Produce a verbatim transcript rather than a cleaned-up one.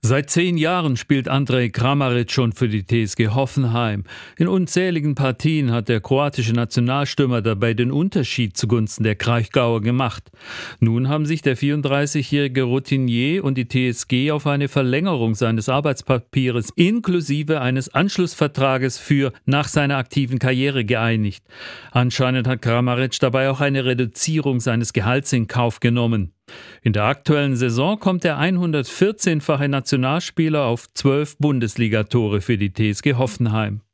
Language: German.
Seit zehn Jahren spielt Andrej Kramaric schon für die T S G Hoffenheim. In unzähligen Partien hat der kroatische Nationalstürmer dabei den Unterschied zugunsten der Kraichgauer gemacht. Nun haben sich der vierunddreißigjährige Routinier und die T S G auf eine Verlängerung seines Arbeitspapiers inklusive eines Anschlussvertrages für nach seiner aktiven Karriere geeinigt. Anscheinend hat Kramaric dabei auch eine Reduzierung seines Gehalts in Kauf genommen. In der aktuellen Saison kommt der hundertvierzehnfache Nationalspieler auf zwölf Bundesligatore für die T S G Hoffenheim.